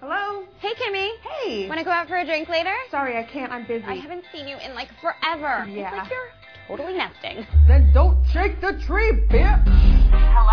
Hello? Hey, Kimmy. Hey. Want to go out for a drink later? Sorry, I can't. I'm busy. I haven't seen you in, like, forever. Yeah. It's like you're totally nesting. Then don't shake the tree, bitch. Hello?